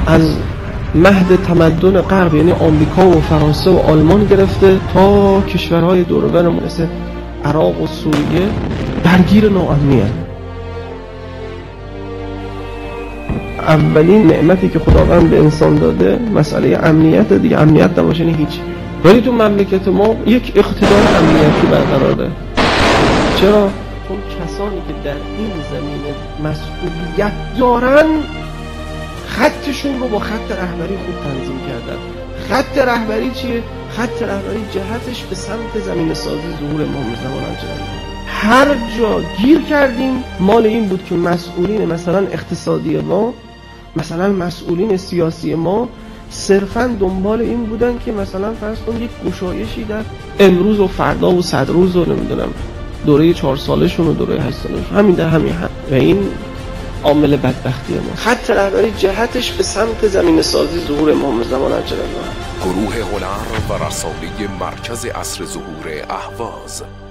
از مهد تمدن غرب یعنی آمریکا و فرانسه و آلمان گرفته تا کشورهای دور و برمون مثل عراق و سوریه درگیر ناامنیه. اولین نعمتی که خداوند به انسان داده مسئله امنیت دیگه. امنیت نباشه هیچ. ولی تو مملکت ما یک اقتدار امنیتی برقراره. چرا؟ چون کسانی که در این زمینه مسئولیت دارن خطشون رو با خط رهبری خوب تنظیم کردن. خط رهبری چیه؟ خط رهبری جهتش به سمت زمین سازی ظهور امام زمان عجل. هر جا گیر کردیم مال این بود که مسئولین مثلا اقتصادی ما، مثلا مسئولین سیاسی ما صرفاً دنبال این بودن که مثلا فرض کن یک گشایشی در امروز و فردا و 100 روز و نمیدونم دوره 4 سالشون و دوره 8 سالشون همین در همین هم. و این عامل بدبختی ما. خط رهبری جهتش به سمت زمین سازی ظهور امام زمان عجل الله. گروه هنر و رسانه مرکز عصر ظهور اهواز.